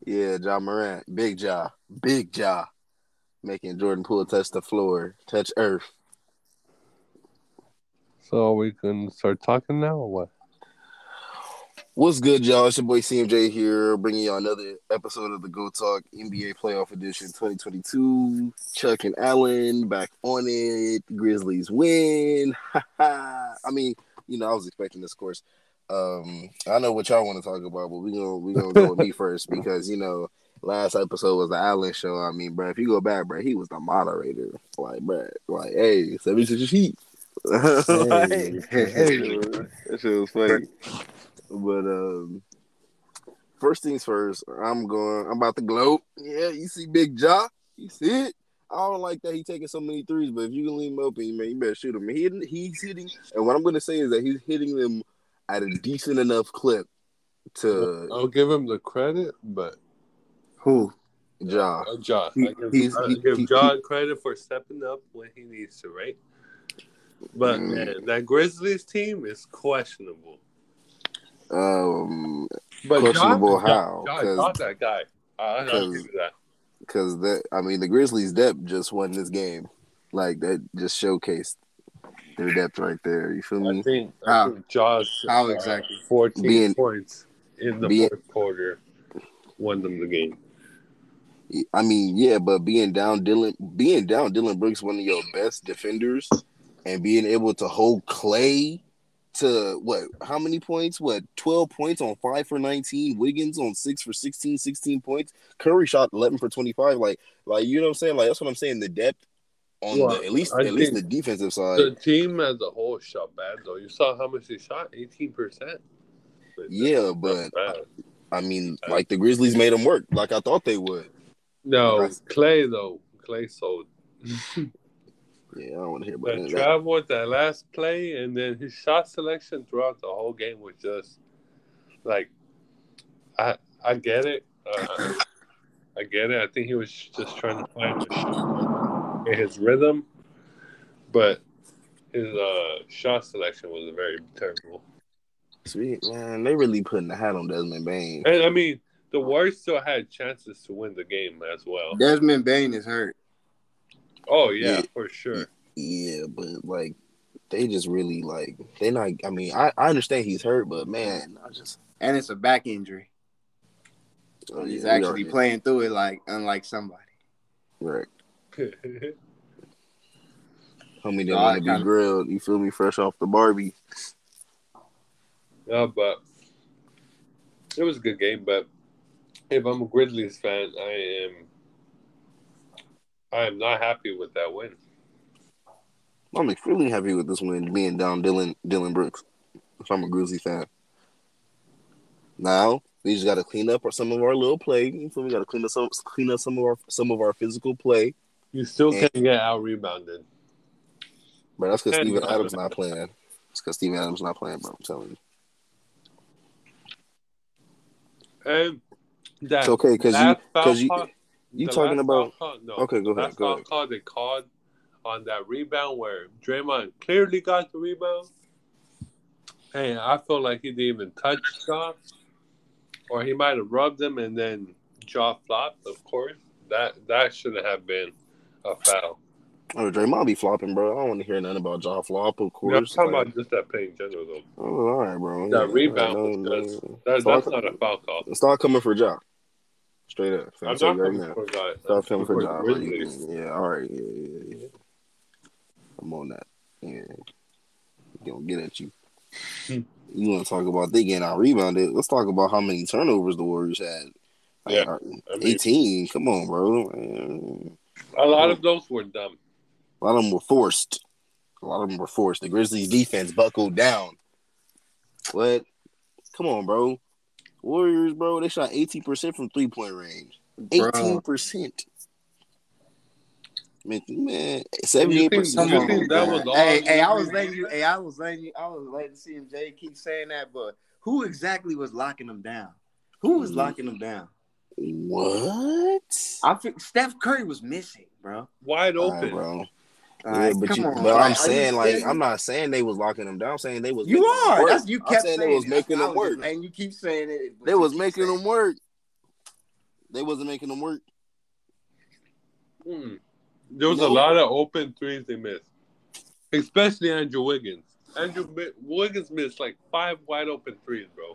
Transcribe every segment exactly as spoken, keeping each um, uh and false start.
Yeah, Ja Morant, big Ja, big Ja, making Jordan Poole touch the floor, touch earth. So we can start talking now or what? What's good, y'all? It's your boy C M J here, bringing y'all another episode of the Go Talk N B A Playoff Edition twenty twenty-two. Chuck and Allen back on it. Grizzlies win. I mean, you know, I was expecting this, of course. Um, I know what y'all want to talk about, but we gonna we gonna go with me first because you know last episode was the Allen show. I mean, bro, if you go back, bro, he was the moderator. Like, bro, like, hey, seventy-six sheet. Like, Hey, hey, that shit was funny. But um, first things first, I'm going. I'm about to gloat. Yeah, you see Big Ja? You see it? I don't like that he taking so many threes, but if you can leave him open, man, you better shoot him. He he's hitting, and what I'm going to say is that he's hitting them at a decent enough clip to I'll give him the credit, but who? Ja. uh, Ja, He, I give he's I he, give he, Ja he, credit for stepping up when he needs to, right? But mm, man, that Grizzlies team is questionable. um But Ja, questionable Ja, how Ja, because Ja that guy. I, I'll give because you that. because that I mean the Grizzlies' depth just won this game, like that just showcased their depth right there. You feel I me? think I How? think Ja's How uh, exactly? fourteen Being points in the being fourth quarter won them the game. I mean, yeah, but being down Dylan, being down Dylan Brooks, one of your best defenders, and being able to hold Clay to what? How many points? What? Twelve points on five for nineteen. Wiggins on six for sixteen, sixteen points. Curry shot eleven for twenty five. Like, like you know what I'm saying? Like that's what I'm saying. The depth on the Well, at least I at least think the defensive side. the team as a whole shot bad though. You saw how much they shot? Eighteen percent. Yeah, That's but bad. I mean, like the Grizzlies made them work, like I thought they would. Like I, No, Clay though. Clay sold. yeah, I don't want to hear about That none of that. travel with that last play, and then his shot selection throughout the whole game was just like I I get it. Uh, I get it. I think he was just trying to find his, shot, his rhythm, but his uh, shot selection was very terrible. Sweet man, they really putting the hat on Desmond Bain. And I mean, the Warriors still had chances to win the game as well. Desmond Bain is hurt. Oh yeah, Yeah, for sure. yeah, but like they just really like they not. I mean, I, I understand he's hurt, but man, I just And it's a back injury. oh He's yeah, we actually already playing through it like unlike somebody. right. Yeah, Homie So didn't want I to be kind of grilled. You feel me? Fresh off the Barbie. but it was a good game. But if I'm a Grizzlies fan, I am I am not happy with that win. I'm extremely happy with this win, being down Dylan Dylan Brooks. If I'm a Grizzly fan, now we just got to clean up some of our little play. You feel me? Got to clean up some clean up some of our some of our physical play. You still And can't get out rebounded. but that's because And Steven uh, Adams not playing. It's because Steven Adams not playing, bro. I'm telling you. and It's that okay because you last foul because you call, you the talking last foul about. call, no, Okay, go the ahead. last Go foul ahead. call they called on that rebound where Draymond clearly got the rebound. Hey, I feel like he didn't even touch Jaw, or he might have rubbed him and then Jaw flopped. Of course, that that shouldn't have been a foul. Oh, Draymond be flopping, bro. I don't want to hear nothing about jaw flop, of No, I'm course. talking Like, about just that play in general, though. oh, all right, bro. That Yeah, all right, rebound no, was just no. that. Start, That's not a foul call. start coming for jaw. Straight up. I'm I'm tell you not right coming now. for that. I'm Start coming coming for for the jaw, bro. You Grizzlies. can, yeah, all right. Yeah, yeah, yeah. I'm on that. Yeah. He gonna get at you. Hmm. You want to talk about they getting out rebounded? Let's talk about how many turnovers the Warriors had. Yeah, Like, uh, I mean, eighteen. Come on, bro. Man. a lot A of those were dumb. lot of them were forced. A lot of them were forced. The Grizzlies defense buckled down. What? Come on, bro. Warriors, bro, they shot eighteen percent from three point range. bro. eighteen percent. Man, man And you think seventy-eight percent. Come you Come on, think on, that bro. was man. all Hey, the hey, I Grizzlies was letting you. defense? Hey, I was letting you. I was letting C M J keep saying that, but who exactly was locking them down? Who was locking them down? What? I think Steph Curry was missing, bro. Wide All right, open. bro. All Yeah, right, but come you, on. but I'm Like, are you saying, like, I'm serious? not saying they was locking them down. I'm saying they was You making them are. work. That's you I'm kept saying they saying was it. That's making why I them was just work. letting you keep saying it. But They you was keep making saying them work. They wasn't making them work. Hmm. There was No. a lot of open threes they missed, especially Andrew Wiggins. Andrew Wiggins missed like five wide open threes, bro.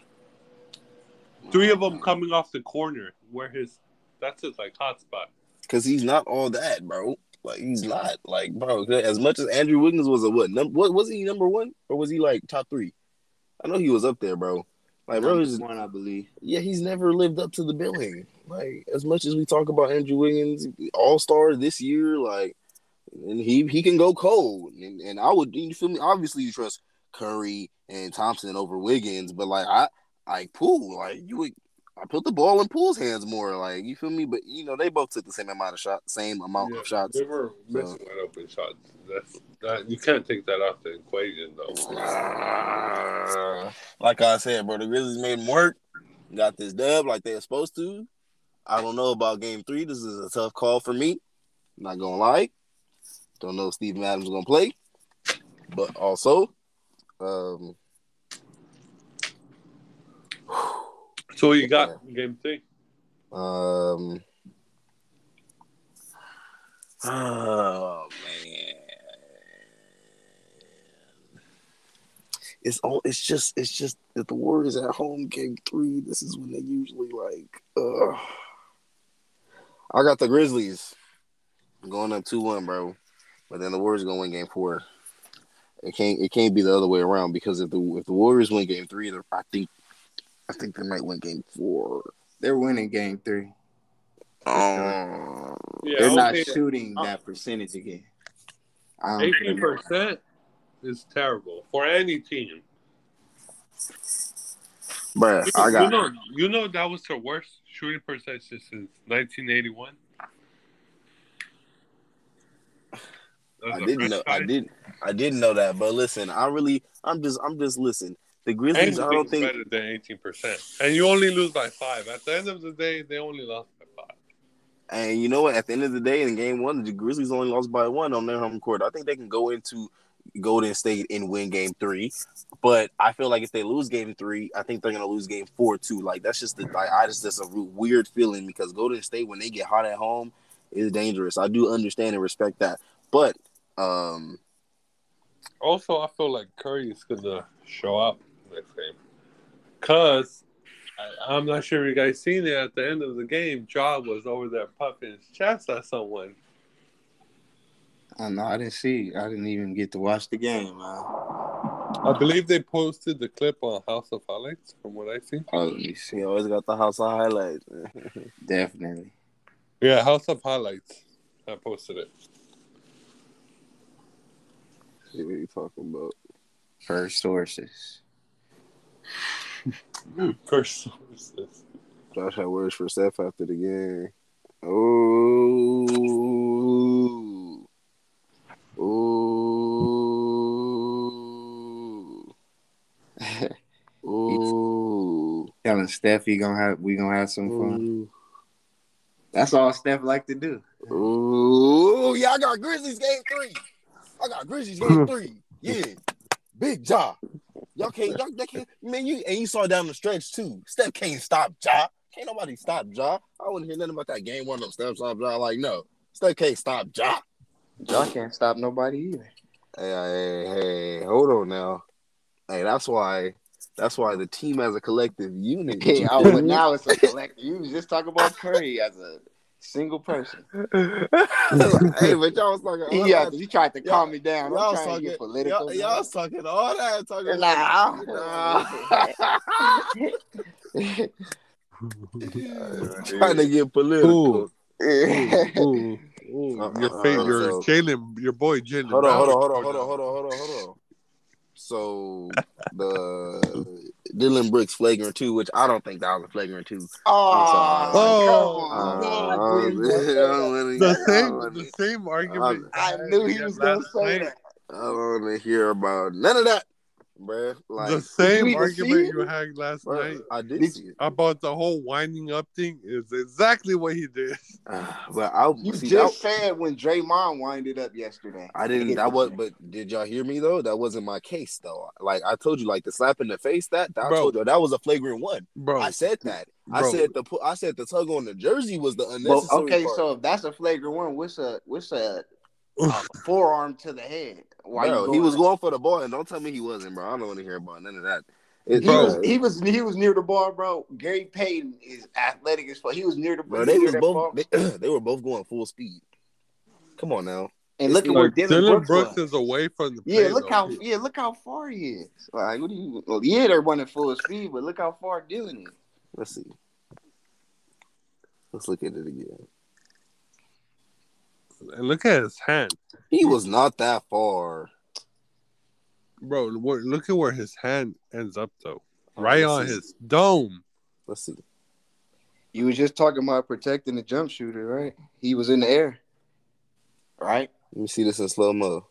Three of them coming off the corner, where his that's his like hot spot. Because he's not all that, bro. Like he's not like, bro. As much as Andrew Wiggins was a what? Num- what was he number one or was he like top three? I know he was up there, bro. Like, bro, Number one, I believe. Yeah, he's never lived up to the billing. Like, as much as we talk about Andrew Wiggins, All Star this year, like, and he he can go cold, and, and I would, you feel me? Obviously, you trust Curry and Thompson over Wiggins, but like I like Poole, like you would, I put the ball in Poole's hands more, like you feel me? But you know, they both took the same amount of shots, same amount Yeah, of shots. they were missing so. wide open shots. That's that you can't take that off the equation, though. Uh, like I said, bro, the Grizzlies made them work. Got this dub like they were supposed to. I don't know about game three. This is a tough call for me. Not gonna lie. Don't know if Steven Adams is gonna play. But also, um so you got yeah. game three? Um Oh man. It's all. It's just. It's just that the Warriors at home game three. This is when they usually like. Uh, I got the Grizzlies going up two one, bro. But then the Warriors gonna win game four. It can't. It can't be the other way around because if the if the Warriors win game three, I think, I think they might win game four. They're winning game three. Um, yeah, They're not shooting that, that percentage again. Eighteen percent. Is terrible for any team. Bruh, you, I got you know, you know that was their worst shooting percentage since nineteen eighty-one. I didn't know. I didn't. I didn't know that. But listen, I really, I'm just, I'm just listen. The Grizzlies, Anything I don't think better than eighteen percent, and you only lose by five. At the end of the day, they only lost by five. And you know what? At the end of the day, in game one, the Grizzlies only lost by one on their home court. I think they can go into Golden State and win game three, but I feel like if they lose game three, I think they're gonna lose game four too. Like that's just the like I just that's a weird feeling because Golden State when they get hot at home is dangerous. I do understand and respect that, but um, also I feel like Curry is gonna show up next game because I'm not sure if you guys seen it at the end of the game. Ja was over there puffing his chest at someone. I know. I didn't see. I didn't even get to watch the game, man. I believe they posted the clip on House of Highlights, from what I see. Oh, let me see. You always got the House of Highlights. Definitely. Yeah, House of Highlights. I posted it. See what you talking about? First sources. First sources. Josh had words for Steph after the game. Oh. Ooh. Ooh. Telling Steph he gonna have we gonna have some fun. Ooh. That's all Steph like to do. Ooh, yeah, I got Grizzlies game three. I got Grizzlies game three. Yeah. Big Ja. Y'all can't y'all, y'all can't man you and you saw down the stretch too. Steph can't stop Ja. Can't nobody stop Ja. I wouldn't hear nothing about that game one of Steph stop Ja. Like no. Steph can't stop Ja. Ja can't stop nobody either. Hey, hey, hey, hold on now. Hey, that's why that's why the team as a collective unit. Hey, oh, but now it's a collective. You was just talking about Curry as a single person. Hey, but y'all was talking all yeah, that. you tried to calm me down. Y'all I'm was trying talking, to get political. Y'all, y'all was talking all that. Talking nah. about, trying to get political. Ooh. Ooh. Ooh. Uh, your fa- uh, your so, Jalen, your boy Jalen. Hold on, hold on, hold on, hold on, hold on, hold on, hold on. So the Dylan Brooks flagrant two, which I don't think that was a flagrant two. Oh, oh, uh, no, the same, the same argument. I, I knew he was gonna say that. I don't want to hear about none of that. bruh. Like the you same even argument see it? you had last bruh, night I did Did- see it. about the whole winding up thing is exactly what he did. Uh, but I You see just that. said when Draymond winded up yesterday. I didn't. That was. But did y'all hear me though? That wasn't my case though. Like I told you, like the slap in the face. That, that I Bro. told you that was a flagrant one. Bro, I said that. I Bro. said the. pu- I said the tug on the jersey was the Well, unnecessary okay, part. so if that's a flagrant one, what's a what's a, a forearm to the head? Why you Bro, going he was at- going for the ball, and don't tell me he wasn't, bro. I don't want to hear about none of that. It, He Bro. was he was he was near the ball, bro. Gary Payton is athletic as fuck. He was near the bro, they near was that both. ball. They, they were both going full speed. Come on now. And It's look at either- where Like, Dylan, Dylan Brooks, Brooks was. is away from the Yeah, play, look though. how yeah look how far he is. Like, what do you? Well, yeah, they're running full speed, but look how far Dylan is. Let's see. Let's look at it again. And look at his hand. He was not that far. Bro, look at where his hand ends up, though. Oh, Right let's on see. his dome. Let's see. You was just talking about protecting the jump shooter, right? He was in the air, right? Let me see this in slow mo.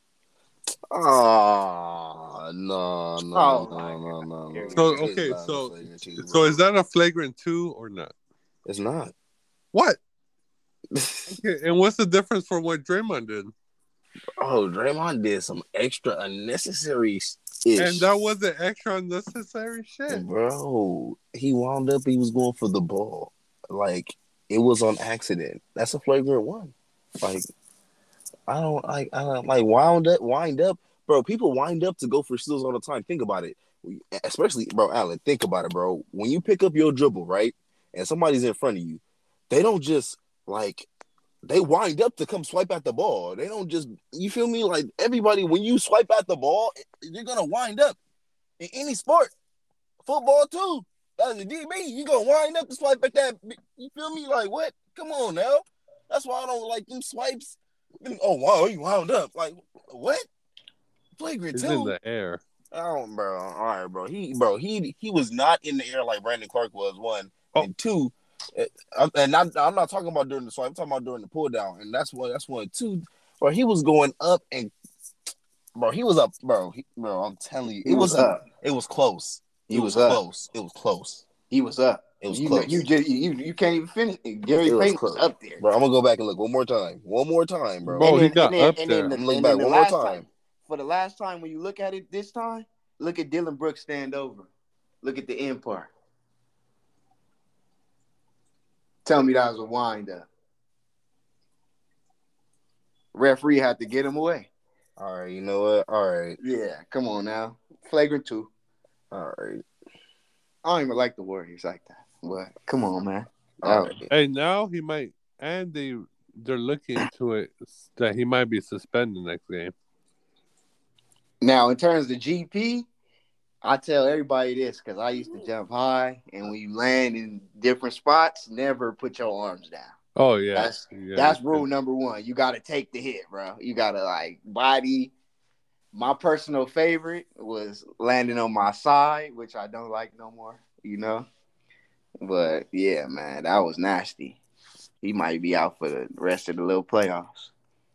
Ah, no, no, Oh, no, my no, no, no. So, It's okay, not a so- flagrant two, So bro. is that a flagrant two or not? It's not. What? Okay, and what's the difference from what Draymond did? Oh, Draymond did some extra unnecessary ish. And that wasn't extra unnecessary shit. Bro, he wound up, he was going for the ball. Like, it was on accident. That's a flagrant one. Like, I don't like, I don't like, wound up, wind up. Bro, people wind up to go for steals all the time. Think about it. Especially, bro, Allen, think about it, bro. When you pick up your dribble, right, and somebody's in front of you, they don't just, like, they wind up to come swipe at the ball. They don't just, you feel me? Like, everybody, when you swipe at the ball, you're going to wind up. In any sport. Football, too. As a D B, you going to wind up to swipe at that. You feel me? Like, what? Come on, now. That's why I don't like them swipes. Oh, wow, he wound up. Like, what? Flagrant, He's too. in the air. Oh, bro. All right, bro. He, bro, he he was not in the air like Brandon Clark was, one. Oh. And two, and I'm, I'm not talking about during the swipe. I'm talking about during the pull down. And that's one. That's one. Two, bro, he was going up and, bro, he was up, bro. He, bro, I'm telling you, it He was, was a, up. It was close. He it was was up. close. It was close. He was up. It was you close. Know, you just you you can't even finish. Gary It was Payton close. was up there. Bro, I'm gonna go back and look one more time. One more time, bro. Bro, And he then- got and then- up and there. then the- I'm looking and back then the one more last time. For the last time, when you look at it this time, look at Dylan Brooks stand over. Look at the end part. Tell me that was a wind up. Referee had to get him away. All right, you know what? All right, Yeah, come on now. Flagrant two. all right, I don't even like the Warriors like that. But come on, man. all Oh. right. Hey, now he might, and they they're looking into it that he might be suspended next game. Now, in terms of G P, I tell everybody this because I used to jump high, and when you land in different spots, never put your arms down. Oh yeah, That's yeah. that's rule number one. You got to take the hit, bro. You got to like body. My personal favorite was landing on my side, which I don't like no more, you know. But yeah, man, that was nasty. He might be out for the rest of the little playoffs.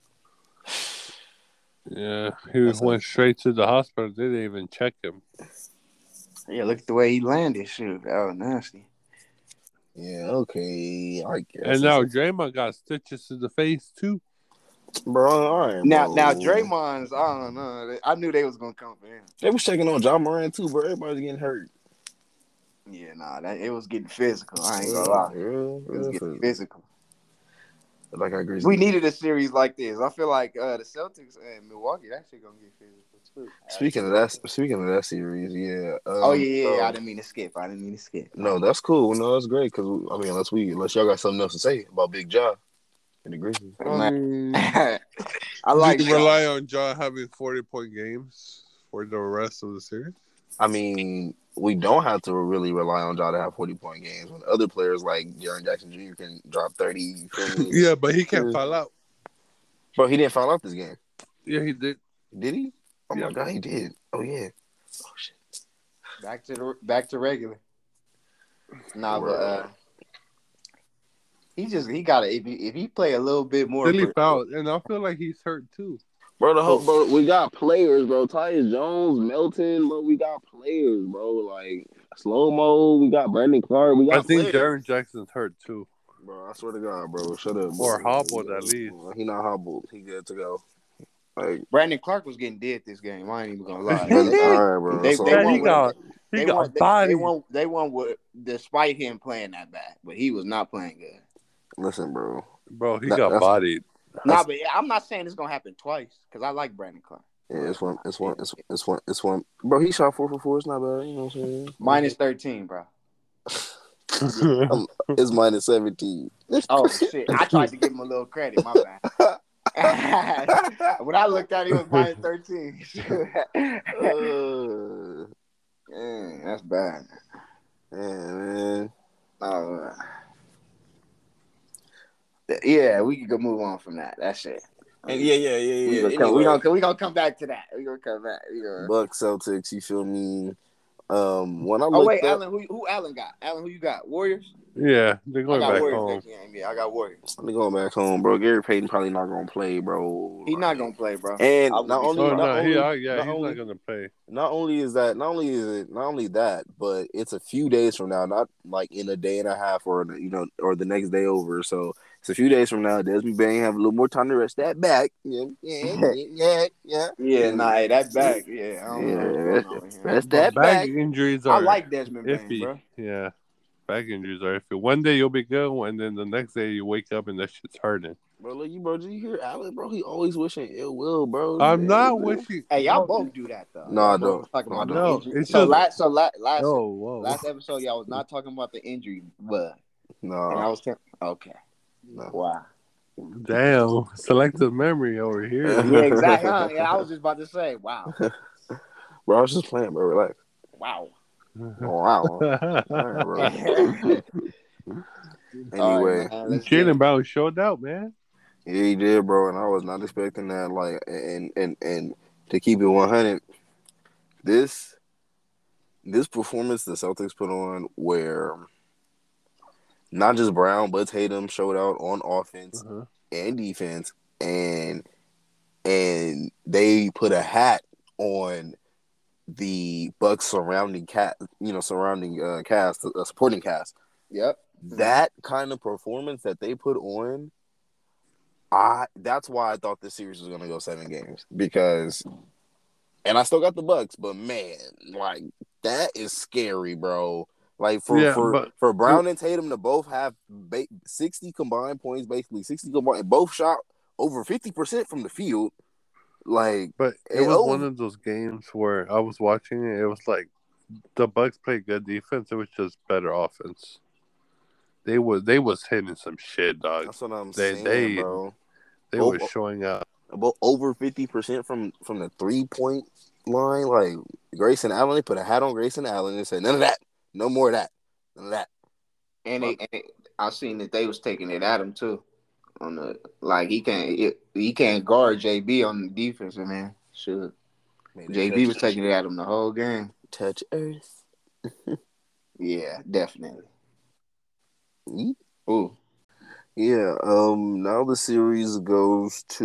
Yeah, he That's went a- straight to the hospital. They didn't even check him. Yeah, look at the way he landed. Shoot, that was nasty. Yeah, okay. I guess. And now Draymond got stitches to the face too. bro, all right. Now, bro. now Draymond's. I don't know. I knew they was gonna come for him. They was checking on John Moran too, bro. Everybody's getting hurt. Yeah, nah, that it was getting physical. I ain't gonna lie. Yeah, It was yeah, getting yeah. physical. Like I agree. We needed a series like this. I feel like uh, the Celtics and Milwaukee actually gonna get physical too. Speaking of that, speaking of that series, yeah. Um, Oh yeah, yeah, yeah. I um, didn't mean to skip. I didn't mean to skip. no, that's cool. No, that's great because I mean, unless we, unless y'all got something else to say about Big Ja and the Grizzlies. I mean, I like you Ja. rely on John having forty point games for the rest of the series. I mean, we don't have to really rely on Ja to have forty point games when other players like Jaren Jackson Junior can drop thirty. You feel me? Yeah, but he can't Yeah. foul out. Bro, he didn't foul out this game. Yeah, he did. Did he? Oh Yeah. my god, he did. Oh yeah. Oh shit. Back to the back to regular. Nah, but uh, he just he got to if he, if he play a little bit more. Really for- fouled, and I feel like he's hurt too. Bro, the whole, Oh, bro, we got players, bro. Tyus Jones, Melton, bro. We got players, bro. Like slow mo, we got Brandon Clark. We I got think players, Jaron Jackson's hurt too, bro. I swear to God, bro. Shut up, or bro. hobbled at least. He not hobbled. He good to go. Like, Brandon Clark was getting dead this game. I ain't even gonna lie. Brandon, They all right, bro. they, That's they all. Man, he won with got he they got won they, they bodied. won they won with despite him playing that bad, but he was not playing good. Listen, bro. Bro, he That, got that's bodied. Nah, but I'm not saying it's gonna happen twice because I like Brandon Clark. yeah. It's one. It's one. It's it's one. It's one. Bro, he shot four for four. It's not bad. You know what I'm saying? Minus thirteen, bro. Um, it's minus seventeen. Oh shit! I tried to give him a little credit. My bad. When I looked at it, it was minus thirteen. uh, Man, that's bad. yeah, man. Uh, yeah, we can go move on from that. That's it. And yeah, yeah, yeah, We yeah. gonna, come, we gonna we gonna come back to that. We gonna come back. We gonna... Bucks, Celtics. You feel me? Um, when I Oh looked wait, up, Allen, who who Allen got? Allen, who you got? Warriors. Yeah, they're I going got back Warriors home. next game. Yeah, I got Warriors. I'm going back home, bro. Gary Payton probably not gonna play, bro. He's not gonna play, bro. And I would not be only, Oh surprised. not no, he only, uh, yeah, not he's only, not gonna play. not only is that, not only is it, not only that, but it's a few days from now, not like in a day and a half or you know, or the next day over. So it's a few days from now. Desmond Bain have a little more time to rest that back. Yeah, yeah, yeah, yeah. Yeah, nah, hey, that back. Yeah, I don't know what's Yeah, going on with him. rest But that back back. injuries I are like Desmond Bain, iffy. bro. Yeah, back injuries are iffy. One day you'll be good, and then the next day you wake up and that shit's hurting. Bro, look, you bro, did you hear Allen, bro? He always wishing ill will, bro. I'm Man, not man. wishing. Hey, y'all No, both do that though. No, Y'all I both don't. was talking No, I about don't. the no, injury. it's So just. last, so last, last, Oh, whoa. last episode, y'all was not talking about the injury, but and I No, was telling. Okay, no. wow. Damn, selective memory over here. Yeah, exactly. Huh? Yeah, I was just about to say, wow, Bro, I was just playing, bro. Relax. wow. Oh, wow. All right, bro. All Anyway, right, man, let's get Jalen it. Brown showed out, man. yeah, he did, bro, and I was not expecting that. Like, and and and to keep it one hundred, this this performance the Celtics put on, where not just Brown but Tatum showed out on offense Uh-huh. and defense, and and they put a hat on the Bucks surrounding cast, you know, surrounding uh, cast, uh, supporting cast. Yep. That kind of performance that they put on, I that's why I thought this series was gonna go seven games because, and I still got the Bucks, but man, like that is scary, bro. Like for Yeah, for but for Brown and Tatum to both have ba- sixty combined points, basically sixty combined, both shot over fifty percent from the field. Like, but it and was over- one of those games where I was watching it. It was like the Bucks played good defense. It was just better offense. They was they was hitting some shit, dog. that's what I'm They saying, they bro. they Both- were showing out. About over fifty percent from from the three point line. Like Grayson Allen, they put a hat on Grayson Allen and said, "None of that, no more of that, none of that." And they, and I seen that they was taking it at him too. On the like, he can't he can't guard J B on the defense, man. Should Made it J B touch- was taking it at him the whole game. touch earth. Yeah, definitely. Yeet. Ooh, Yeah. Um. Now the series goes to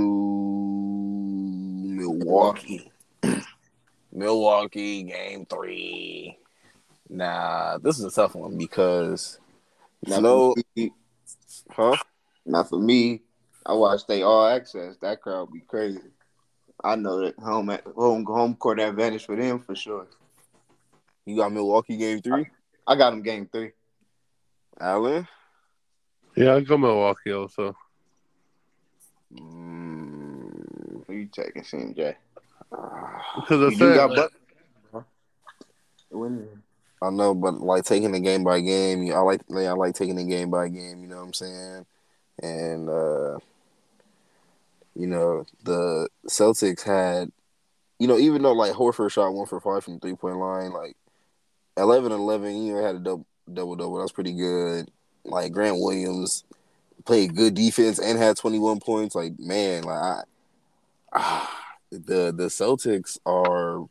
Milwaukee. Milwaukee game three. Nah, this is a tough one because not no, for me, huh? not for me. I watched they all access. That crowd be crazy. I know that home at home home court advantage for them for sure. You got Milwaukee game three, I got them game three. Allen. Yeah, I go Milwaukee also. Mm, Who you taking, C M J? Because I You do said, got Buck. When I know, but like taking it game by game, I like like, I like taking it game by game. You know what I'm saying? And uh, you know the Celtics had, you know, even though like Horford shot one for five from three point line, like eleven eleven, he even had a double double double. That's pretty good. Like Grant Williams played good defense and had twenty-one points. Like man, like I, ah, the the Celtics are.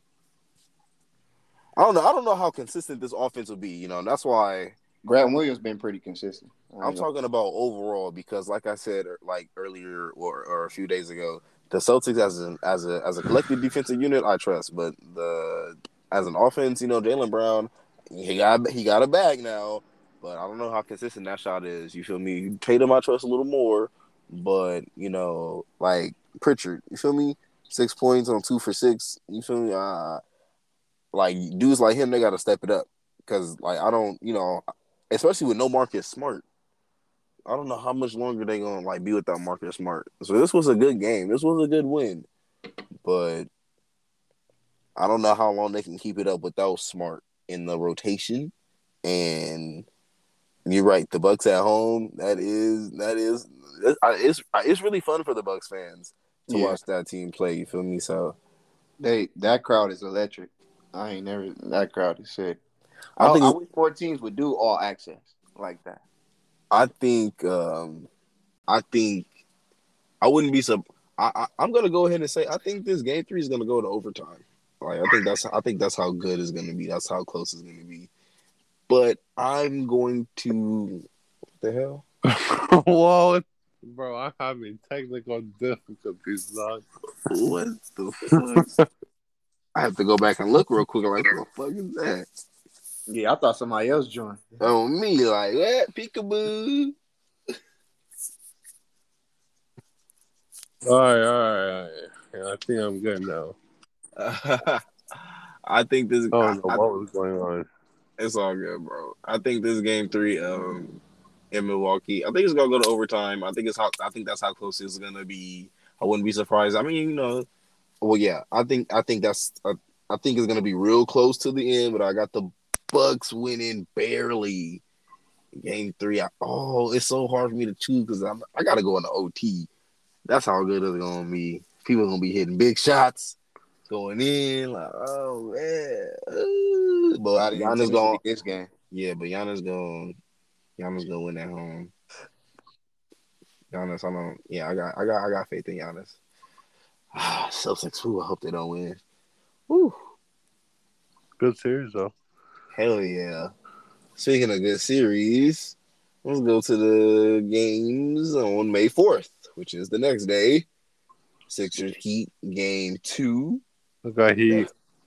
I don't know. I don't know how consistent this offense will be. You know, that's why Grant Williams been pretty consistent. I I'm ain't gonna- talking about overall because, like I said, like earlier or, or a few days ago, the Celtics as an as a as a collective defensive unit, I trust, but the as an offense, you know, Jaylen Brown, he got he got a bag now, but I don't know how consistent that shot is. You feel me? Tatum, I trust a little more, but you know, like Pritchard, you feel me? Six points on two for six. You feel me? Uh, like dudes like him, they got to step it up because, like, I don't, you know, especially with no Marcus Smart. I don't know how much longer they gonna like be without Marcus Smart. So this was a good game. This was a good win, but I don't know how long they can keep it up without Smart in the rotation. And you're right, the Bucks at home. That is that is it's it's really fun for the Bucks fans to Yeah. watch that team play. You feel me? So They that crowd is electric. I ain't never that crowd is sick. I I, think I wish more teams would do all access like that. I think um, I think I wouldn't be sub. I, I I'm gonna go ahead and say I think this game three is gonna go to overtime. Like I think that's I think that's how good it's gonna be. That's how close it's gonna be. But I'm going to what the hell? Whoa, bro! I'm having technical difficulties, dog. What the fuck? I have to go back and look real quick. I'm like, what the fuck is that? Yeah, I thought somebody else joined. Oh me, like what? Peekaboo. All right, all right, all right. Yeah, I think I'm good now. I think this. I I, don't know I, what was going on. it's all good, bro. I think this game three, um, in Milwaukee, I think it's gonna go to overtime. I think it's how. I think that's how close it's gonna be. I wouldn't be surprised. I mean, you know, well, yeah. I think. I think that's. I, I think it's gonna be real close to the end, but I got the Bucks winning barely. Game three. I, oh, it's so hard for me to choose because I'm. I gotta go into O T. That's how good it's gonna be. People are gonna be hitting big shots, going in like, oh man. Ooh. But Giannis going. this game. Yeah, but Giannis going. Giannis gonna win at home. Giannis, I don't. Yeah, I got. I got. I got faith in Giannis. Ah, Celtics. Ooh, I hope they don't win. Ooh, Good series though. hell yeah. Speaking of good series, let's go to the games on May fourth, which is the next day. Sixers Heat game two. Okay, he.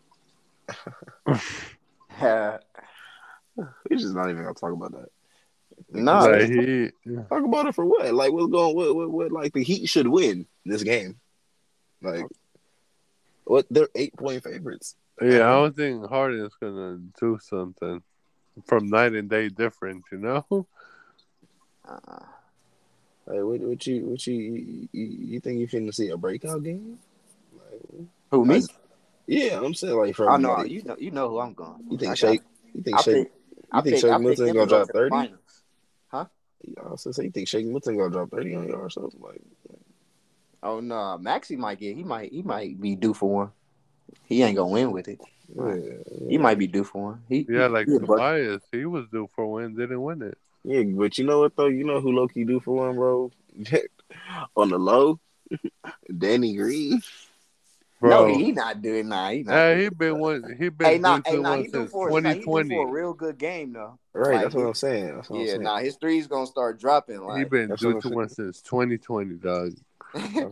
Uh, We're just not even gonna talk about that. no, Okay, he. Talk about it for what? Like what's going? What? What? What? Like the Heat should win this game. Like what? They're eight point favorites. Yeah, I don't think Harden's gonna do something from night and day different. You know. uh, Like what? What you? What you? You, you think you finna see a breakout game? Like, who me? like, yeah, I'm saying like from. Oh no, like, you know, you know who I'm going. You think I Shake? got- You think I Shake? pick- You I think pick- Shake I pick Milton them gonna to go drop to the thirty? finals. Huh? I was gonna say you think Shake Milton gonna drop thirty on y'all or something like. Oh no, Maxi might get. He might. He might be due for one. He ain't gonna win with it. Yeah, He might be due for one. He, Yeah, he, like he a bucket. Tobias, he was due for a win, didn't win it. yeah, but you know what though? You know who low key do for one, bro? On the low, Danny Green. Bro, No, he not doing. Nah, he not. hey, doing he been it. one. He been Hey, nah, due hey, to nah, one he do since for twenty nah, he do twenty. for a real good game though. Right, Like, that's what he- I'm saying. That's what I'm Yeah, saying. nah, his three's gonna start dropping. He Like, been That's due what to I'm one since twenty twenty, dog. I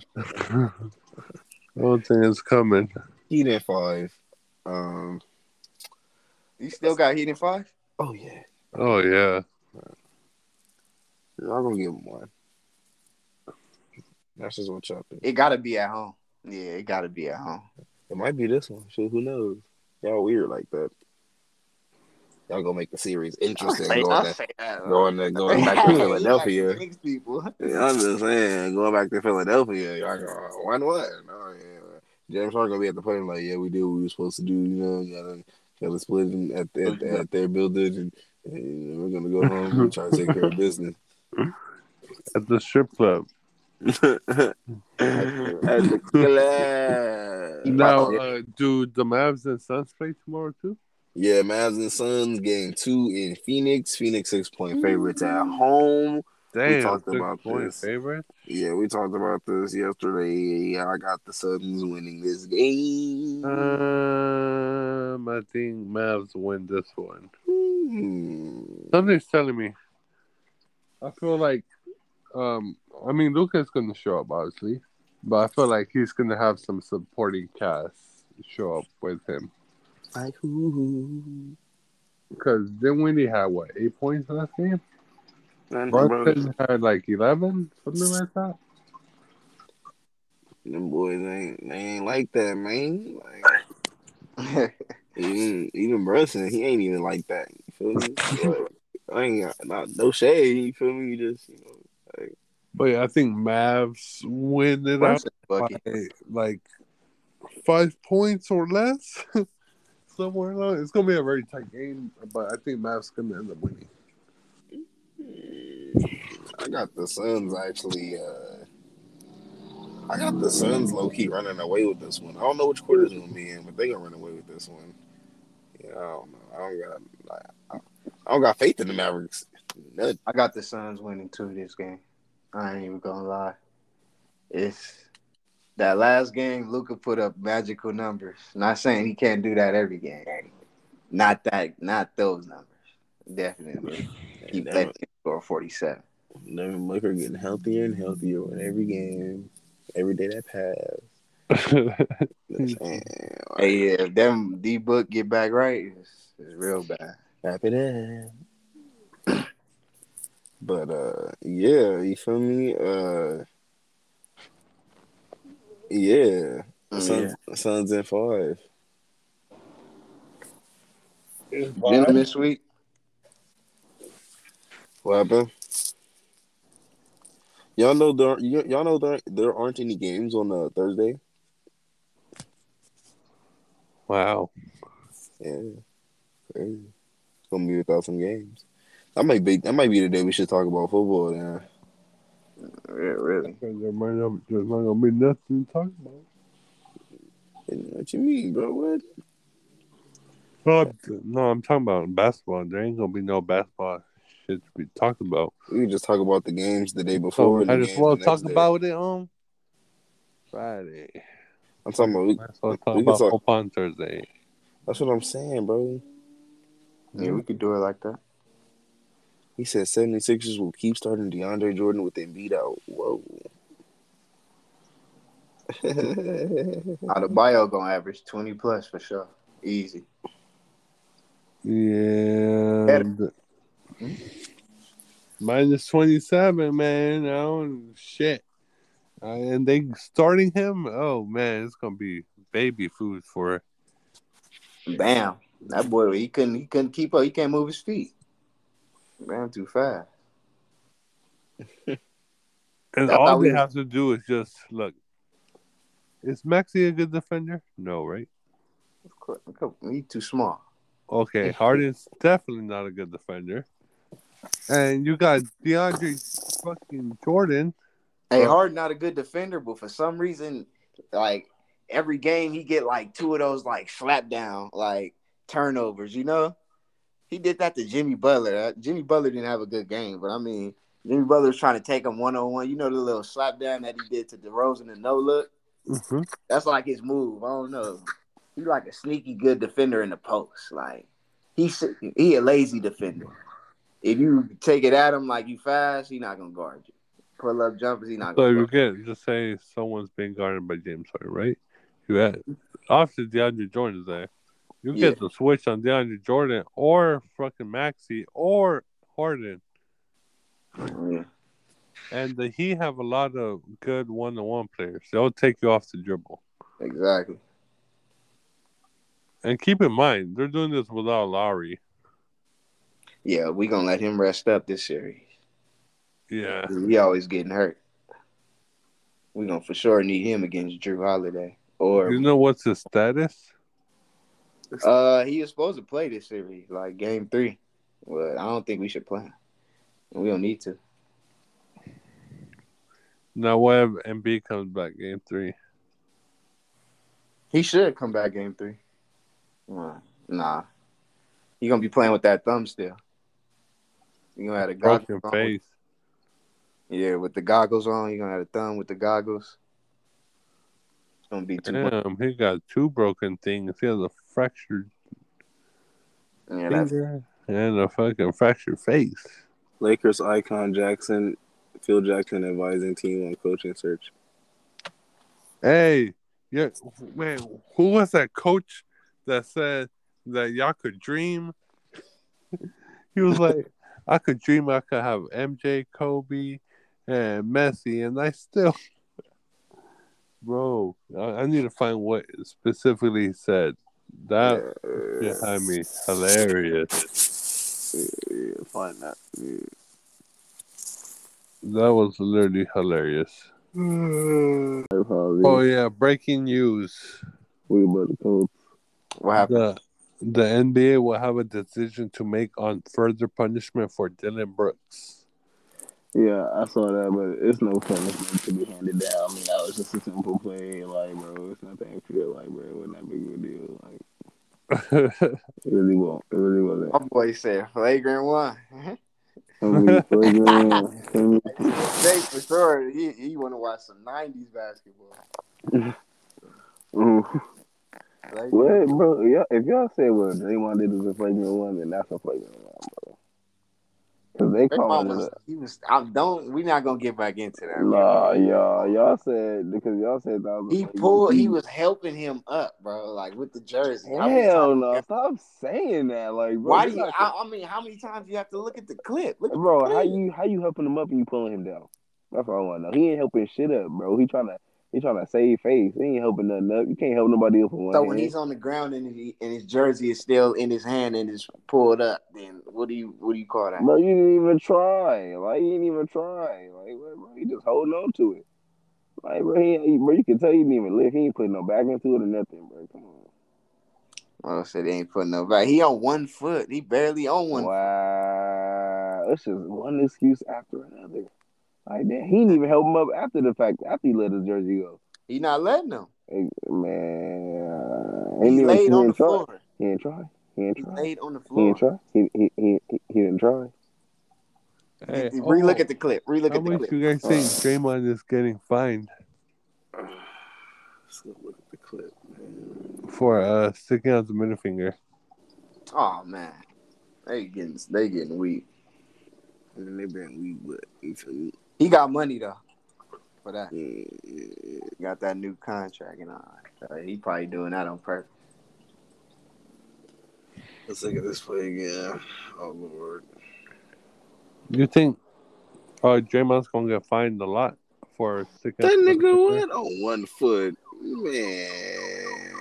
don't think it's coming. Heat in five. Um. you still got Heat in five. Oh yeah, Oh yeah, I'm gonna give him one. That's just what y'all think. It gotta be at home. Yeah, it gotta be at home. It might be this one. Shit, who knows? Y'all weird like that. Y'all gonna make the series interesting. Say- Going, say to, that. going, to, going back to You Philadelphia. like to jinx people. Yeah, I'm just saying, going back to Philadelphia, y'all go one one. Oh, yeah. James Harden gonna be at the point like, yeah, we did what we were supposed to do. You know, gotta gotta split in at at, at their building, and, and we're gonna go home and try to take care of business at the strip club. at the club. Now, uh, do the Mavs and Suns play tomorrow too? Yeah, Mavs and Suns game two in Phoenix. Phoenix six point favorites at home. Damn, we talked six about point this. favorite. Yeah, we talked about this yesterday. I got the Suns winning this game. Um, I think Mavs win this one. Hmm. Something's telling me. I feel like, um, I mean, Luka's gonna show up, obviously. But I feel like he's gonna have some supporting cast show up with him. Like who? Because Dinwiddie had what eight points last game? Man, Brunson had like eleven, something like that. Them boys ain't they ain't like that, man. Like, even even Brunson, he ain't even like that. You feel me? Like, I ain't got not no shade. You feel me? You just you know. Like, but yeah, I think Mavs win it out by like five points or less. Somewhere along. It's gonna be a very tight game, but I think Mavs gonna end up winning. I got the Suns actually. Uh, I got the Suns low key running away with this one. I don't know which quarter it's gonna be in, but they gonna run away with this one. Yeah, I don't know. I don't got. Like, I don't got faith in the Mavericks. None. I got the Suns winning too this game. I ain't even gonna lie. It's that last game. Luka put up magical numbers. Not saying he can't do that every game. Not that. Not those numbers. Definitely. He let him score forty-seven. Devin Booker getting healthier and healthier with every game, every day that passed. Hey, yeah, if them D Book get back right, it's, it's real bad. Wrap it up. But uh, yeah, you feel me? Uh, yeah, Suns, yeah. Suns in five. Gentlemen this week. What happened? Y'all know there, y- y'all know there, there aren't any games on uh, Thursday. Wow. Yeah, crazy. It's gonna be without some games. That might be that might be the day we should talk about football. Then. Yeah, really. There might not, there's not gonna be nothing to talk about. What you mean, bro? What? Well, no, I'm talking about basketball. There ain't gonna be no basketball shit to be talked about. We can just talk about the games the day before. So and the might as well the talk day. about it on Friday. I'm talking about we, might as well talk we about talk, hope on Thursday. That's what I'm saying, bro. Yeah, we could do it like that. He said seventy-sixers will keep starting DeAndre Jordan with Embiid out. Whoa. Adebayo gonna average twenty plus for sure. Easy. Yeah. Hmm? Minus twenty-seven, man. Oh, shit. Uh, and they starting him? Oh, man. It's going to be baby food for Bam. That boy, he couldn't he couldn't keep up. He can't move his feet. Ran too fast. And That's all they we... have to do is just, look, is Maxey a good defender? No, right? Of course. He's too small. Okay, Harden's definitely not a good defender. And you got DeAndre fucking Jordan. Hey, Harden not a good defender, but for some reason, like, every game he get, like, two of those, like, slap down, like, turnovers, you know? He did that to Jimmy Butler. Jimmy Butler didn't have a good game, but, I mean, Jimmy Butler's trying to take him one-on-one. You know the little slap down that he did to DeRozan and no-look? Mm-hmm. That's, like, his move. I don't know. He's, like, a sneaky good defender in the post. Like, he's he a lazy defender. If you take it at him like you fast, he's not going to guard you. Pull up jumpers, he's not So going to you get, just say someone's being guarded by James Harden, right? You had, obviously DeAndre Jordan's there. You yeah. get the switch on DeAndre Jordan or fucking Maxey or Harden. Yeah. And the Heat have a lot of good one-on-one players. They'll take you off the dribble. Exactly. And keep in mind, they're doing this without Lowry. Yeah, we gonna let him rest up this series. Yeah. He always getting hurt. We gonna for sure need him against Drew Holiday. Or you know what's his status? Uh, he is supposed to play this series, like game three. But I don't think we should play him. We don't need to. Now what if Embiid comes back game three? He should come back game three. Nah. Nah. He gonna be playing with that thumb still. You gonna have a broken face. Yeah, with the goggles on, you gonna have a thumb with the goggles. It's gonna be too Damn, much. he got two broken things. He has a fractured yeah, finger and a fucking fractured face. Lakers icon Jackson, Phil Jackson advising team on coaching search. Hey, yeah, man, who was that coach that said that y'all could dream? He was like, I could dream I could have M J, Kobe, and Messi, and I still, bro, I, I need to find what specifically he said. That shit Yeah, had me hilarious. yeah, yeah, find that. Yeah. That was literally hilarious. Oh Probably. yeah, breaking news. We about to go. What happened? The the N B A will have a decision to make on further punishment for Dylan Brooks. Yeah, I saw that, but it's no punishment to be handed down. I mean, that was just a simple play. Like, bro, it's nothing feel like, bro, it wasn't that big of a deal. Like, it really won't. It really wasn't. My boy said flagrant one. Some of these programs, some of these- Jay for sure. He he want to watch some nineties basketball. Ooh. Flagrant. What, bro? Yeah, if y'all say what Draymond did was a flagrant one, then that's a flagrant one, bro. Because they Draymond calling it was a. he was. I don't. We're not gonna get back into that. We Nah, already- y'all, y'all said because y'all said that was a He flagrant. pulled. He He, was helping him up, bro. Like with the jersey. How many hell times- no! Stop saying that, like, bro. Why do you're you? not- I, I mean, how many times do you have to look at the clip? Look at Bro, the clip. how you how you helping him up and you pulling him down? That's all I want to know. He ain't helping shit up, bro. He trying to he trying to save face. He ain't helping nothing up. You can't help nobody up with one So hand. when he's on the ground and, he, and his jersey is still in his hand and it's pulled up, then what do you what do you call that? Bro, you didn't even try. Like, he didn't even try. Like, bro, he just holding on to it. Like, bro, he, he- bro, you can tell he didn't even lift. He ain't putting no back into it or nothing, bro. Come on. Oh, said he ain't putting no back. He on one foot. He barely on one. Wow, it's just one excuse after another. Like that, he didn't even help him up after the fact. After he let his jersey go, He not letting him. hey, man, He ain't even, laid he on the didn't try. floor. He didn't try. He didn't He try. laid on the He didn't floor. try. He he he he, he didn't try. Hey, Relook oh, at the clip. Relook how at the much clip. you guys think Draymond is getting fined Let's go look at the clip, man. for uh, sticking out the middle finger? Oh man, they getting they getting weak. And they been we what? You feel me? He got money though for that. Yeah, yeah, yeah. He got that new contract and all. So he probably doing that on purpose. Let's look at this play again. Oh Lord. You think uh, Draymond's gonna get fined a lot for sticking That out the middle nigga finger? went on one foot, man.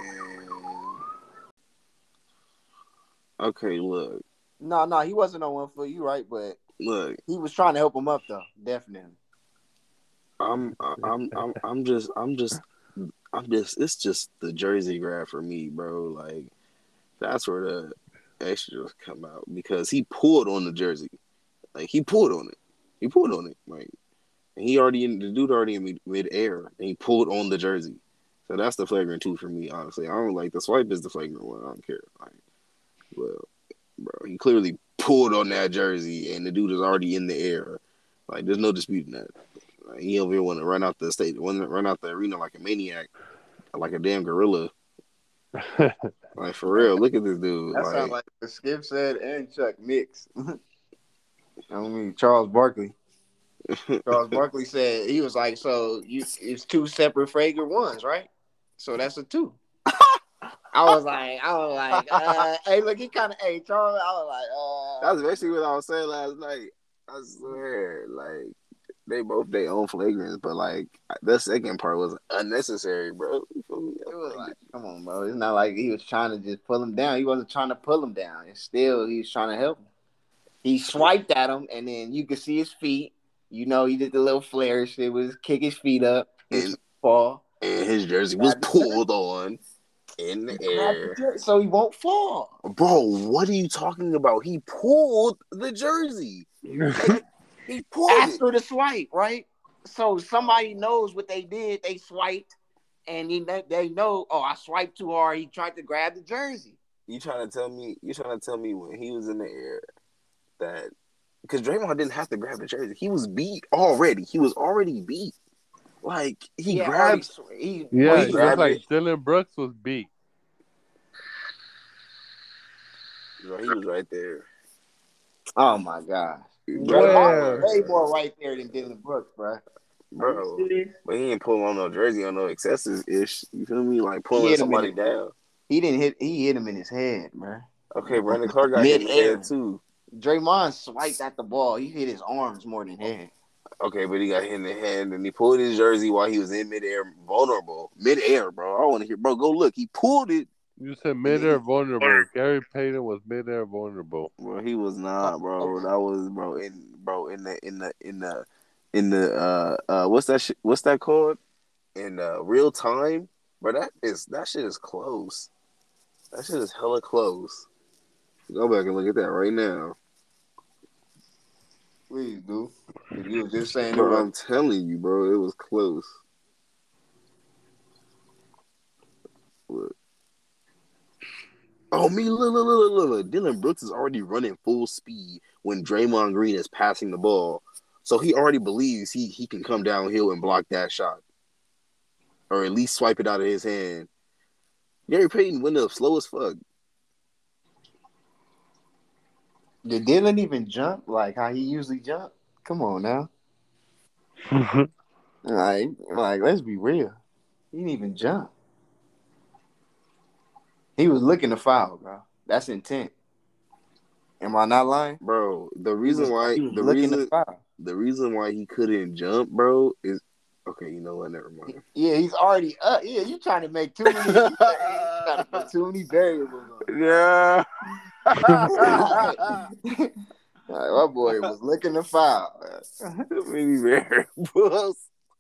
Okay, look, No, no, he wasn't on one foot. You right, but look. he was trying to help him up though. Definitely. I'm, I'm, I'm, I'm just, I'm just, I'm just. It's just the jersey grab for me, bro. Like that's where the extras come out because he pulled on the jersey. Like he pulled on it. He pulled on it. Like and he already in the dude already in mid, mid air and he pulled on the jersey. So that's the flagrant two for me. Honestly, I don't like the swipe is the flagrant one. I don't care. Like, well, bro, he clearly pulled on that jersey and the dude is already in the air. Like, there's no disputing that. Like, he over here want to run out the state, want to run out the arena like a maniac, like a damn gorilla. Like for real, look at this dude. That like, sounds like what Skip said and Chuck mix. I mean Charles Barkley. Charles Barkley said he was like, so you it's two separate fragrant ones, right? So that's a two. I was like, I was like, uh, hey, look, he kind of, hey, Charles, I was like, uh, that's basically what I was saying last night. I swear, like they both their own flagrants, but like the second part was unnecessary, bro. it was like, come on, bro. It's not like he was trying to just pull him down. He wasn't trying to pull him down. It's still, he was trying to help him. He swiped at him, and then you could see his feet. You know, he did the little flare shit, was kick his feet up, his and, fall, and his jersey was pulled on in the air, so he won't fall. bro. What are you talking about? He pulled the jersey. Like, he pulled After it. the swipe, right? So somebody knows what they did. They swiped, and they, they know, oh, I swiped too hard. He tried to grab the jersey. You trying to tell me? You trying to tell me when he was in the air that because Draymond didn't have to grab the jersey. He was beat already. He was already beat. Like he Yeah, grabs. already, he, Yeah, he just grabbed like it. Dylan Brooks was beat. Bro, he was right there. oh my god, Bro, Draymond Where? was way more right there than Dylan Brooks, bro. Are you bro. serious? But he ain't pulling on no jersey on no excesses ish. You feel me? Like He pulling hit him in somebody the, down. he didn't hit he hit him in his head, man. Okay, Brandon Clark got hit in Mid the air. head too. Draymond swiped at the ball. He hit his arms more than head. Okay, but he got hit in the hand and he pulled his jersey while he was in midair, vulnerable. Midair, bro. I want to hear, bro. Go look. He pulled it. You said midair vulnerable. Gary Payton was midair vulnerable. Bro, he was not, bro. Okay. That was, bro. In, bro, in the, in the, in the, in the, uh, uh, what's that? Sh- what's that called? In uh, real time, bro. That is that shit is close. That shit is hella close. Go back and look at that right now. Please do. You were just saying it Bro, was. I'm telling you, bro, it was close. Look. Oh, me, look, look, look, look, look. Dylan Brooks is already running full speed when Draymond Green is passing the ball. So he already believes he, he can come downhill and block that shot. Or at least swipe it out of his hand. Gary Payton went up slow as fuck. Did Dylan even jump like how he usually jump? Come on now. Like, like, let's be real. He didn't even jump. He was looking to foul, bro. That's intent. Am I not lying? Bro, the He reason was, why he was the looking to reason foul. the reason why he couldn't jump, bro, is okay, you know what, never mind. Yeah, he's already up. Yeah, you trying to make too many. You trying to put too many variables on. Yeah. Like, my boy was looking to foul. Too many variables.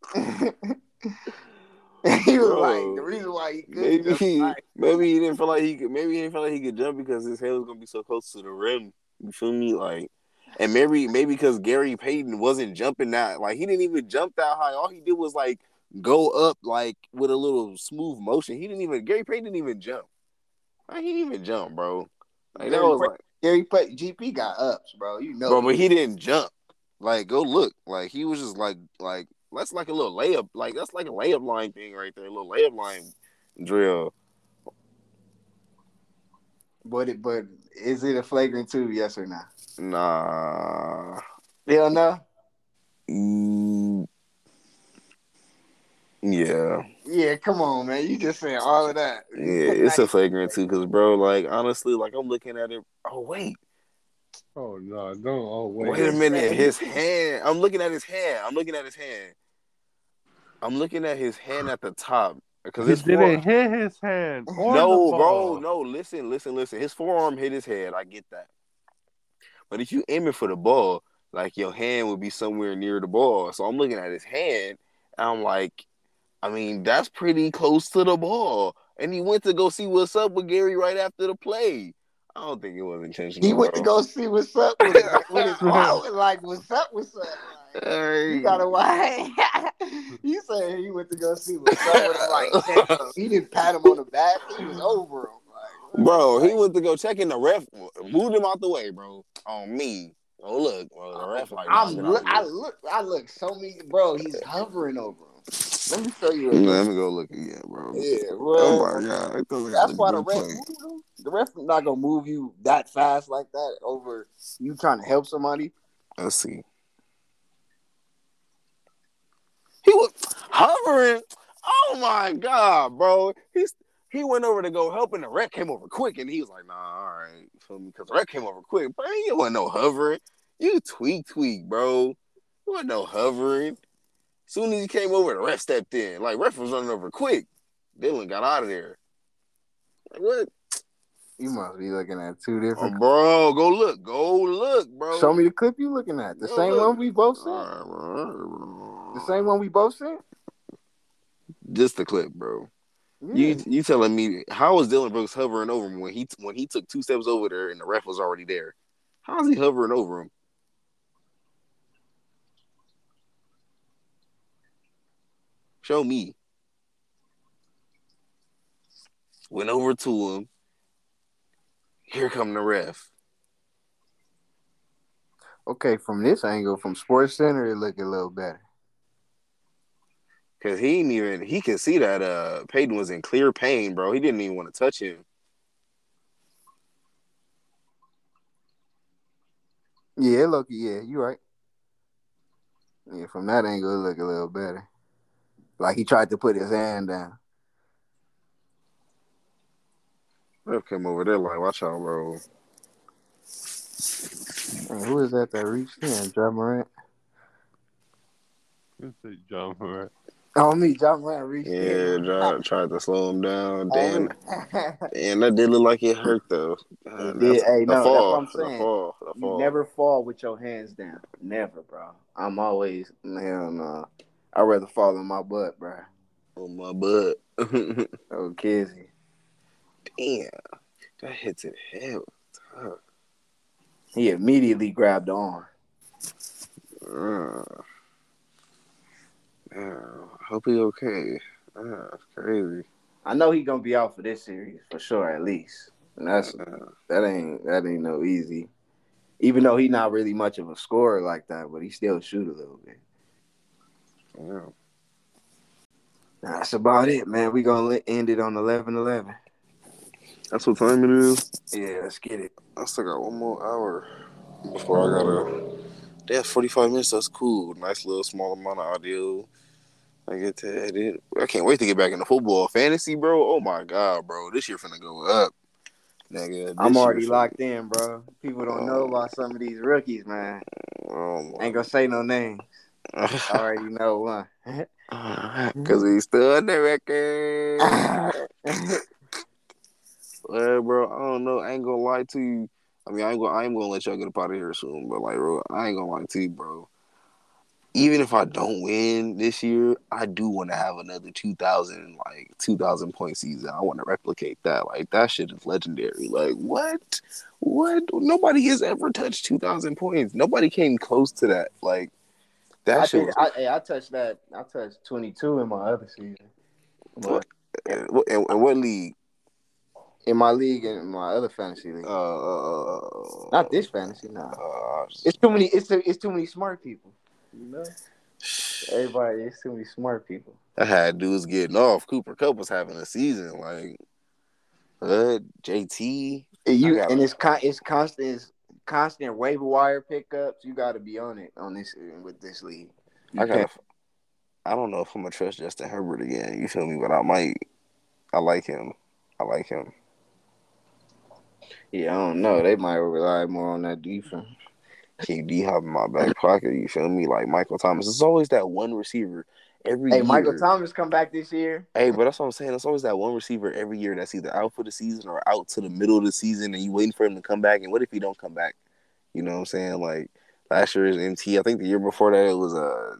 He was Bro, like the reason why he couldn't maybe jump. he, Like, maybe he didn't feel like he could maybe he didn't feel like he could jump because his head was gonna be so close to the rim. You feel me? Like, and maybe maybe because Gary Payton wasn't jumping that, like he didn't even jump that high. All he did was like go up like with a little smooth motion. He didn't even Gary Payton didn't even jump. Like, he didn't even jump, bro. Like, that Gary, was like, Gary Payton, G P got ups, bro. You know, bro, but he didn't jump. Like, go look. Like, he was just like like that's like a little layup. Like, that's like a layup line thing right there. A little layup line drill. But it, but is it a flagrant two? Yes or no? Nah. Hell no. Mm, yeah. Yeah, come on, man. You just saying all of that. Yeah, it's a flagrant too, because, bro, like, honestly, like, I'm looking at it. Oh, wait. Oh no, no. Oh wait. Wait a minute. His hand. I'm looking at his hand. I'm looking at his hand. I'm looking at his hand at the top. Because He his didn't forearm. hit his hand on the No, ball. bro. No, listen, listen, listen. His forearm hit his head. I get that. But if you aiming for the ball, like, your hand would be somewhere near the ball. So I'm looking at his hand, and I'm like, I mean, that's pretty close to the ball. And he went to go see what's up with Gary right after the play. I don't think it was intentional, He went bro. to go see what's up with his, with his mom. Like, what's up? What's up? Like, Hey. you gotta why? You saying he went to go see what's up with him? Like, damn, he didn't pat him on the back. He was over him. Like, Bro, like, he went to go check in the ref, moved him out the way, bro. On me. Oh, look, bro, the ref like, nah, I'm get look, out I of here. look, I look so many, bro. He's hovering over him. Let me show you. Let A me go look again, bro. yeah, Oh bro. my god, I thought That's I why the good ref play. moved him. The ref not gonna move you that fast like that over you trying to help somebody. Let's see. He was hovering. Oh my god, bro. He's he went over to go help, and the ref came over quick, and he was like, "Nah, all right, you feel me?" Because the ref came over quick, but you wasn't no hovering. You tweak, tweak, bro. You wasn't no hovering. Soon as he came over, the ref stepped in. Like, ref was running over quick. Dylan got out of there. Like, what? You must be looking at two Oh, different. bro, go look, go look, bro. Show me the clip you looking at. The Go same look. one we both sent. All right, bro. All right, bro. The same one we both sent. Just the clip, bro. Yeah. You you telling me how was Dylan Brooks hovering over him when he when he took two steps over there and the ref was already there? How is he hovering over him? Show me. Went over to him. Here come the ref. Okay, from this angle, from Sports Center, it looked a little better. Cause he didn't even he could see that uh Peyton was in clear pain, bro. He didn't even want to touch him. Yeah, Loki. Yeah, you right. Yeah, from that angle, it look a little better. Like he tried to put his hand down. Ref came over there like, watch out, bro. Man, who is that that reached in? Ja Morant? It's a John Morant. Oh, me. Ja Morant reached Yeah, in. tried, tried to slow him down. Oh, me. Damn, damn, that did look like it hurt though. Uh, It that's did. Hey, the no, that's what fall, I'm the saying. fall, the You fall. never fall with your hands down. Never, bro. I'm always, hell no. I'd rather fall on my butt, bro. On my butt. Oh, Kizzy. Damn, that hit to the head. Tough. He immediately grabbed the arm. Uh, uh, hope he okay. Uh, that's crazy. I know he gonna be out for this series for sure, at least. And that's Uh, that ain't that ain't no easy. Even though he's not really much of a scorer like that, but he still shoot a little bit. yeah. That's about it, man. We gonna end it on eleven eleven. That's what time it is. Yeah, let's get it. I still got one more hour before I gotta. That's forty-five minutes. That's cool. Nice little small amount of audio. I get to edit. I can't wait to get back into football. Fantasy, bro. Oh my god, bro. This year finna go up. Nigga, this I'm already year locked finna, in, bro. People don't know about some of these rookies, man. oh Ain't gonna say no names. I my. already know one. Cause we still on the record. Well, bro, I don't know. I ain't gonna lie to you. I mean, I ain't gonna, I ain't gonna let y'all get up out of here soon. But like, bro, I ain't gonna lie to you, bro. Even if I don't win this year, I do want to have another two thousand, like two thousand point season. I want to replicate that. Like that shit is legendary. Like what? What? Nobody has ever touched two thousand points. Nobody came close to that. Like that I shit think was. I, hey, I touched that. I touched twenty-two in my other season. What? But And what, and, and what league? in my league and in my other fantasy league. Uh, Not this fantasy, nah. uh, It's too many. It's too, it's too many smart people. You know, everybody. It's too many smart people. I had dudes getting off. Cooper Cup was having a season. Like, Hood, J T. And you I got and it's con, it's constant, it's constant waiver wire pickups. You got to be on it on this with this league. You I got. can't. I don't know if I'm gonna trust Justin Herbert again. You feel me? But I might. I like him. I like him. Yeah, I don't know. They might rely more on that defense. K D have in my back pocket. You feel me? Like Michael Thomas. It's always that one receiver every Hey, year. Michael Thomas come back this year. Hey, but that's what I'm saying. It's always that one receiver every year that's either out for the season or out to the middle of the season, and you waiting for him to come back. And what if he don't come back? You know what I'm saying? Like last year is M T. I think the year before that it was a. Uh,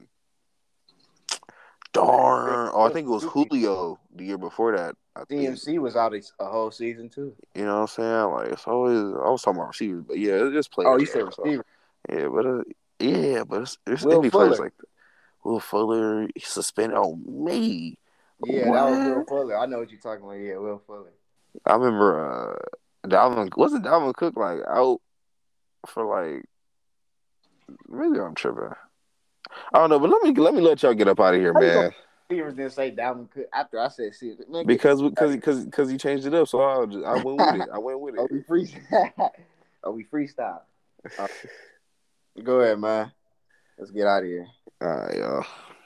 Darn. Oh, I think it was Julio the year before that. I C M C was out a, a whole season too. You know what I'm saying? Like, it's always, I was talking about receivers, but yeah, it's just players. Oh, you said though, so. receiver. Yeah, but, uh, yeah, but it's, it's Will it be Fuller. players like that. Will Fuller suspended on me. Yeah, what? that was Will Fuller. I know what you're talking about. Yeah, Will Fuller. I remember uh, Dalvin, wasn't Dalvin Cook like out for like, maybe I'm tripping. I don't know, but let me let me let y'all get up out of here, man. Receivers didn't say Dalvin Cook after I said see man, because because because because he changed it up, so I just, I went with it. I went with it. Oh, we freestyle. oh, we freestyle. Uh, go ahead, man. Let's get out of here. All right, y'all.